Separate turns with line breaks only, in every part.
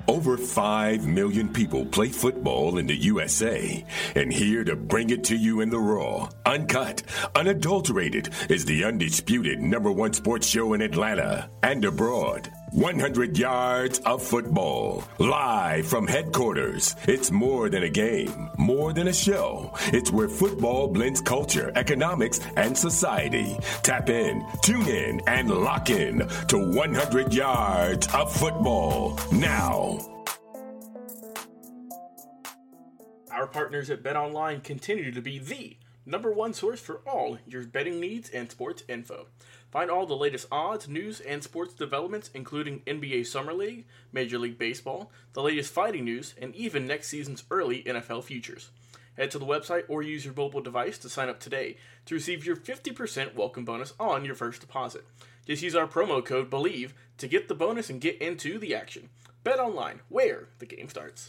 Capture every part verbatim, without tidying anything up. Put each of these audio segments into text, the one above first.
Over five million people play football in the U S A, and here to bring it to you in the raw, uncut, unadulterated is the undisputed number one sports show in Atlanta and abroad. one hundred yards of football, live from headquarters. It's more than a game, more than a show. It's where football blends culture, economics, and society. Tap in, tune in, and lock in to one hundred yards of football now.
Our partners at BetOnline continue to be the number one source for all your betting needs and sports info. Find all the latest odds, news, and sports developments, including N B A Summer League, Major League Baseball, the latest fighting news, and even next season's early N F L futures. Head to the website or use your mobile device to sign up today to receive your fifty percent welcome bonus on your first deposit. Just use our promo code BELIEVE to get the bonus and get into the action. BetOnline, where the game starts.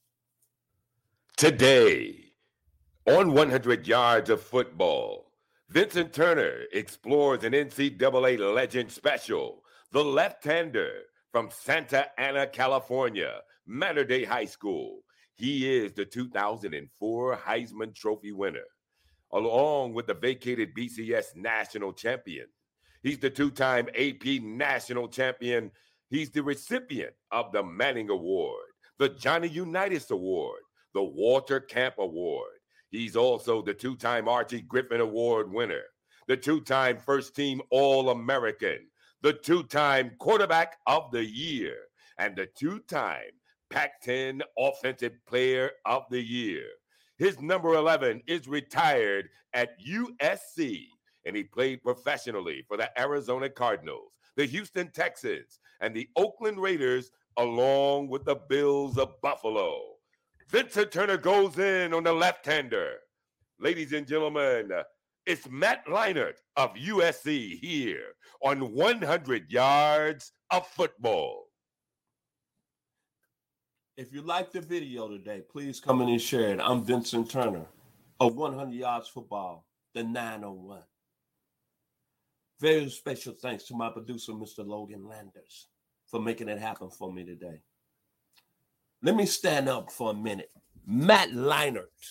Today, on one hundred yards of football, Vincent Turner explores an N C double A legend special, the left-hander from Santa Ana, California, Mater Dei High School. He is the two thousand four Heisman Trophy winner, along with the vacated B C S national champion. He's the two-time A P national champion. He's the recipient of the Manning Award, the Johnny Unitas Award, the Walter Camp Award. He's also the two-time Archie Griffin Award winner, the two-time first-team All-American, the two-time Quarterback of the Year, and the two-time Pac ten Offensive Player of the Year. His number eleven is retired at U S C, and he played professionally for the Arizona Cardinals, the Houston Texans, and the Oakland Raiders, along with the Bills of Buffalo. Vincent Turner goes in on the left-hander. Ladies and gentlemen, it's Matt Leinart of U S C here on one hundred yards of football.
If you like the video today, please come in and share it. I'm Vincent Turner of one hundred yards football, the nine oh one. Very special thanks to my producer, Mister Logan Landers, for making it happen for me today. Let me stand up for a minute. Matt Leinart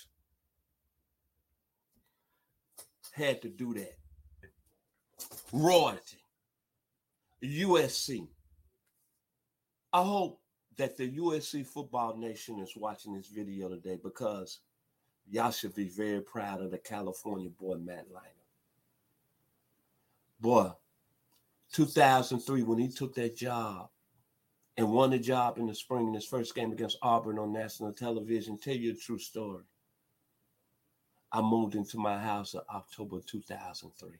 had to do that. Royalty. U S C. I hope that the U S C football nation is watching this video today, because y'all should be very proud of the California boy, Matt Leinart. Boy, two thousand three, when he took that job and won the job in the spring in his first game against Auburn on national television, tell you a true story. I moved into my house in October two thousand three.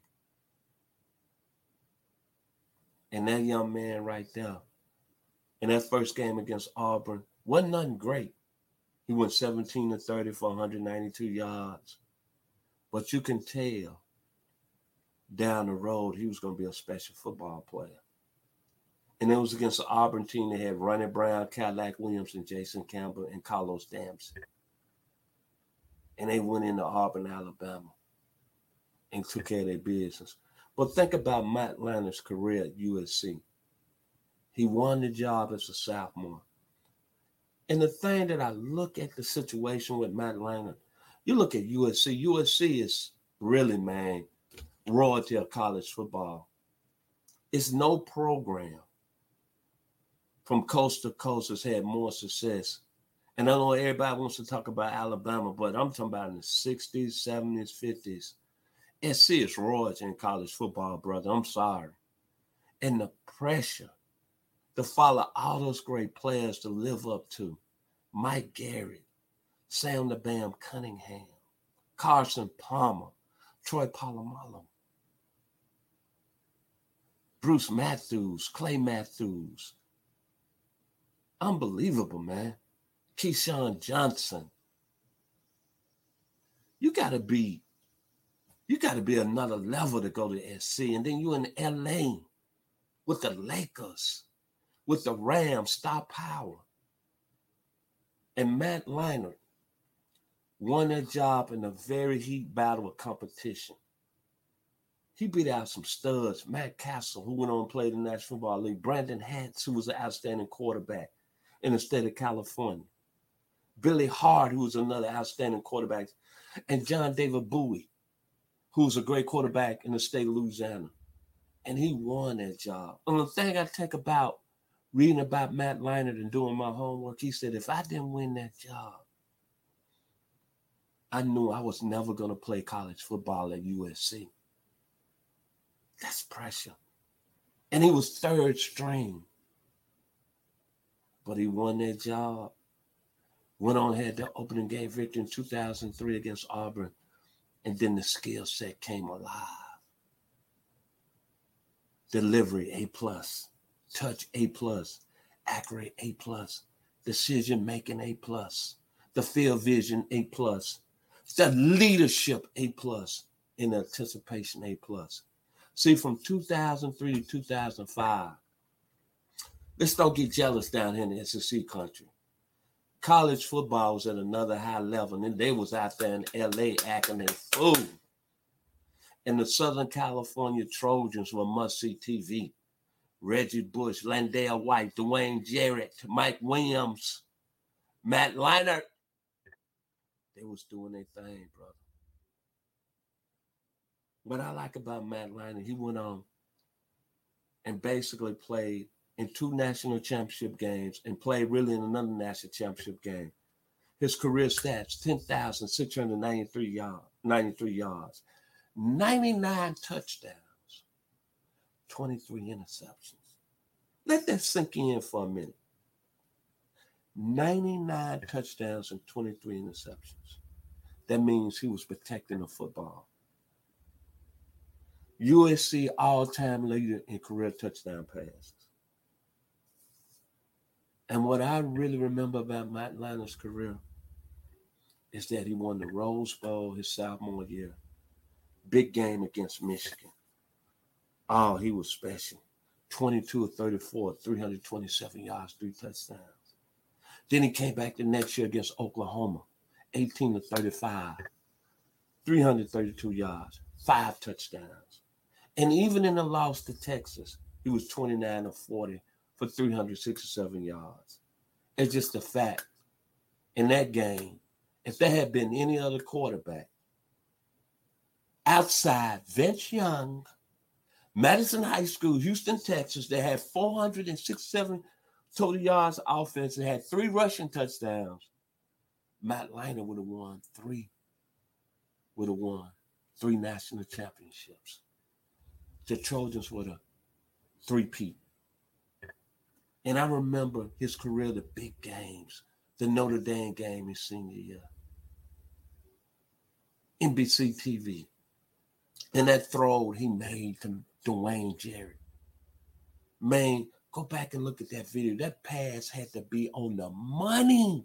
And that young man right there, in that first game against Auburn, wasn't nothing great. He went seventeen to thirty for one hundred ninety-two yards. But you can tell down the road he was going to be a special football player. And it was against the Auburn team that had Ronnie Brown, Cadillac Williams, and Jason Campbell, and Carlos Damson. And they went into Auburn, Alabama, and took care of their business. But think about Matt Leinart's career at U S C. He won the job as a sophomore. And the thing that I look at the situation with Matt Leinart, you look at U S C. U S C is really, man, royalty of college football. It's no program from coast to coast has had more success. And I know everybody wants to talk about Alabama, but I'm talking about in the sixties, seventies, fifties. S C is royalty in college football, brother. I'm sorry. And the pressure to follow all those great players to live up to. Mike Garrett, Sam the Bam Cunningham, Carson Palmer, Troy Polamalu, Bruce Matthews, Clay Matthews. Unbelievable, man. Keyshawn Johnson. You gotta be, you gotta be another level to go to S C. And then you in L A with the Lakers, with the Rams, star power. And Matt Leinart won that job in a very heat battle of competition. He beat out some studs. Matt Castle, who went on to play in the National Football League. Brandon Hance, who was an outstanding quarterback. in the state of California. Billy Hart, who's another outstanding quarterback, and John David Bowie, who's a great quarterback in the state of Louisiana. And he won that job. And the thing I think about reading about Matt Leinart and doing my homework, he said, if I didn't win that job, I knew I was never going to play college football at U S C. That's pressure. And he was third string. But he won that job. Went on, had the opening game victory in two thousand three against Auburn. And then the skill set came alive. Delivery, A plus. Touch, A plus. Accurate, A plus. Decision making, A plus. The field vision, A plus. The leadership, A plus. And the anticipation, A plus. See, from two thousand three to two thousand five, let's don't get jealous down here in the S E C country. College football was at another high level, and they was out there in L A acting a fool. And the Southern California Trojans were must-see T V. Reggie Bush, Landale White, Dwayne Jarrett, Mike Williams, Matt Leinart. They was doing their thing, brother. What I like about Matt Leinart, he went on and basically played in two national championship games and played really in another national championship game. His career stats, ten thousand six hundred ninety-three yards, ninety-three yards, ninety-nine touchdowns, twenty-three interceptions. Let that sink in for a minute. ninety-nine touchdowns and twenty-three interceptions. That means he was protecting the football. U S C all-time leader in career touchdown passes. And what I really remember about Matt Leinart's career is that he won the Rose Bowl his sophomore year. Big game against Michigan. Oh, he was special. twenty-two of thirty-four, three hundred twenty-seven yards, three touchdowns. Then he came back the next year against Oklahoma. eighteen of thirty-five, three hundred thirty-two yards, five touchdowns. And even in the loss to Texas, he was twenty-nine of forty for three hundred sixty-seven yards. It's just a fact. In that game, if there had been any other quarterback outside Vince Young, Madison High School, Houston, Texas, they had four hundred sixty-seven total yards of offense and had three rushing touchdowns, Matt Leinart would have won three, would have won three national championships. The Trojans were the three-peat. And I remember his career, the big games, the Notre Dame game his senior year. N B C T V. And that throw he made to Dwayne Jarrett. Man, go back and look at that video. That pass had to be on the money.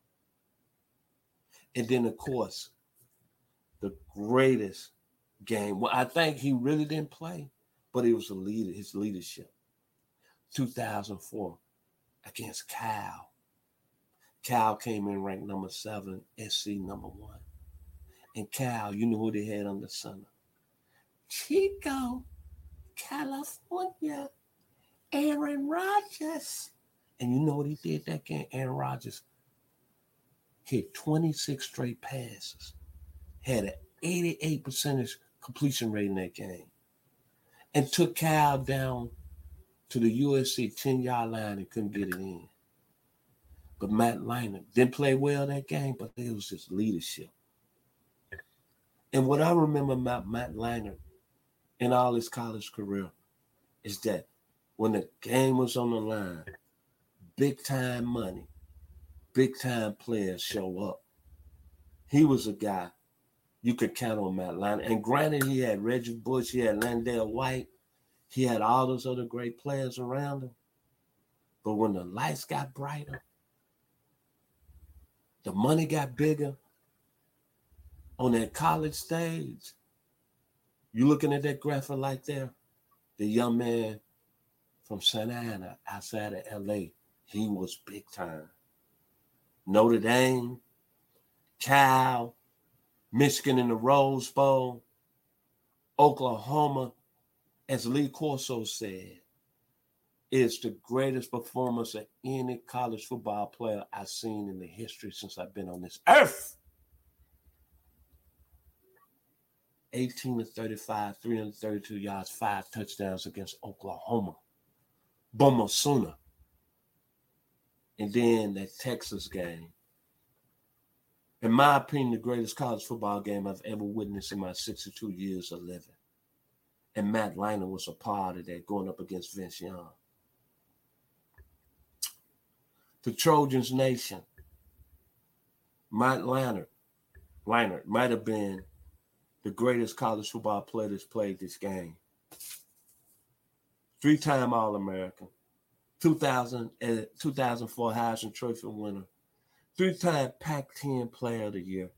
And then, of course, the greatest game. Well, I think he really didn't play, but it was a leader, his leadership. two thousand four against Cal. Cal came in ranked number seven, S C number one. And Cal, you know who they had under center? Chico, California, Aaron Rodgers. And you know what he did that game? Aaron Rodgers hit twenty-six straight passes, had an eighty-eight percent completion rate in that game, and took Cal down to the U S C ten-yard line and couldn't get it in. But Matt Leinart didn't play well that game, but it was his leadership. And what I remember about Matt Leinart in all his college career is that when the game was on the line, big-time money, big-time players show up. He was a guy you could count on, Matt Leinart. And granted, he had Reggie Bush, he had Landale White, he had all those other great players around him. But when the lights got brighter, the money got bigger on that college stage, you looking at that graphic like there, the young man from Santa Ana outside of L A, he was big time. Notre Dame, Cal, Michigan in the Rose Bowl, Oklahoma, as Lee Corso said, is the greatest performance of any college football player I've seen in the history since I've been on this earth. eighteen to thirty-five, three hundred thirty-two yards, five touchdowns against Oklahoma. Bomosuna. And then that Texas game. In my opinion, the greatest college football game I've ever witnessed in my sixty-two years of living. And Matt Leinart was a part of that, going up against Vince Young. The Trojans Nation. Matt Leinart, Leinart might have been the greatest college football player that's played this game. Three-time All-American, two thousand, uh, two thousand four Heisman Trophy winner, three-time Pac ten Player of the Year.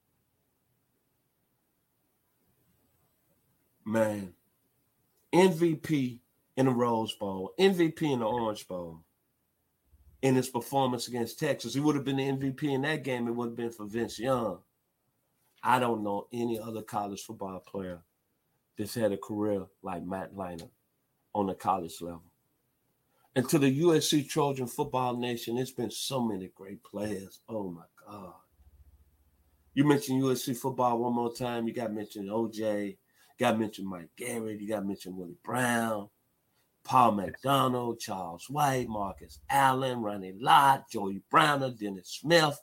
Man, M V P in the Rose Bowl, M V P in the Orange Bowl. In his performance against Texas, he would have been the M V P in that game. It would have been for Vince Young. I don't know any other college football player that's had a career like Matt Leinart on the college level. And to the U S C Trojan Football Nation, there's been so many great players. Oh, my God. You mentioned U S C football one more time. You got to mention O J. You got to mention Mike Garrett. You got to mention Willie Brown, Paul McDonald, Charles White, Marcus Allen, Ronnie Lott, Joey Browner, Dennis Smith,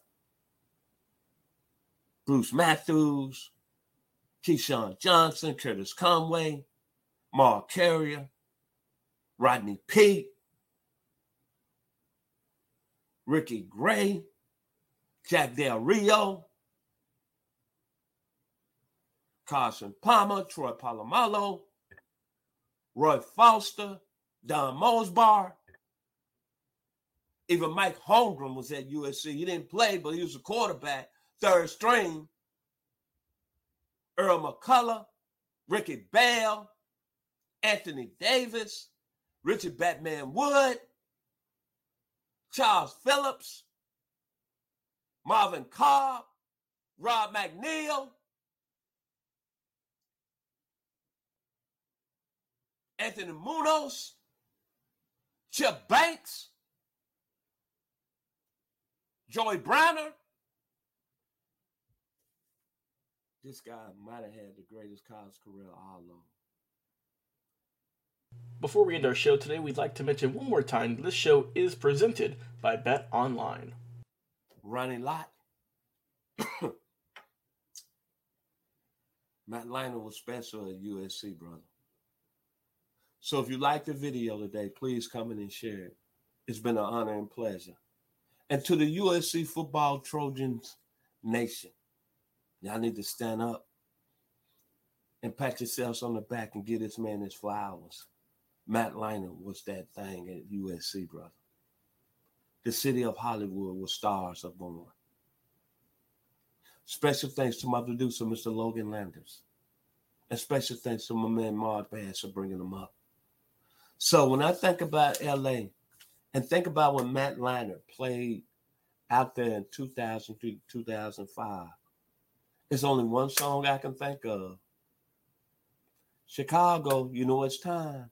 Bruce Matthews, Keyshawn Johnson, Curtis Conway, Mark Carrier, Rodney Peete, Ricky Gray, Jack Del Rio, Carson Palmer, Troy Polamalu, Roy Foster, Don Mosbar. Even Mike Holmgren was at U S C. He didn't play, but he was a quarterback, third string. Earl McCullough, Ricky Bell, Anthony Davis, Richard Batman Wood, Charles Phillips, Marvin Cobb, Rob McNeil, Anthony Munoz, Chip Banks, Joey Browner. This guy might have had the greatest college career all along.
Before we end our show today, we'd like to mention one more time this show is presented by Bet Online.
Ronnie Lott. Matt Leinart was special at U S C, brother. So if you like the video today, please come in and share it. It's been an honor and pleasure. And to the U S C Football Trojans Nation, y'all need to stand up and pat yourselves on the back and give this man his flowers. Matt Leinart was that thing at U S C, brother. The city of Hollywood where stars are born. Special thanks to my producer, Mister Logan Landers. And special thanks to my man, Mark Bass, for bringing them up. So when I think about L A and think about when Matt Leinart played out there in two thousand three, two thousand five, there's only one song I can think of. Chicago, you know it's time.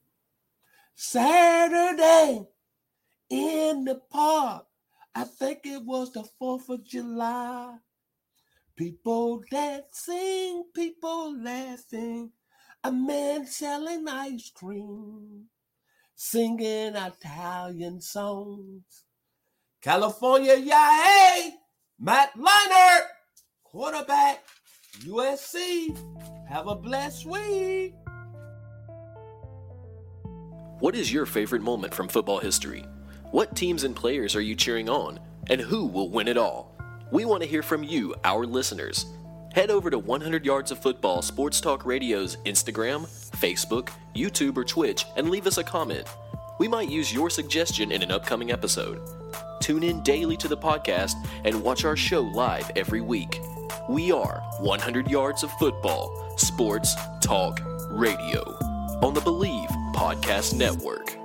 Saturday in the park. I think it was the fourth of July. People dancing, people laughing. A man selling ice cream. Singing Italian songs. California, yeah, hey! Matt Leinart, quarterback, U S C. Have a blessed week.
What is your favorite moment from football history? What teams and players are you cheering on? And who will win it all? We want to hear from you, our listeners. Head over to one hundred Yards of Football Sports Talk Radio's Instagram, Facebook, YouTube, or Twitch and leave us a comment. We might use your suggestion in an upcoming episode. Tune in daily to the podcast and watch our show live every week. We are one hundred Yards of Football Sports Talk Radio on the Believe Podcast Network.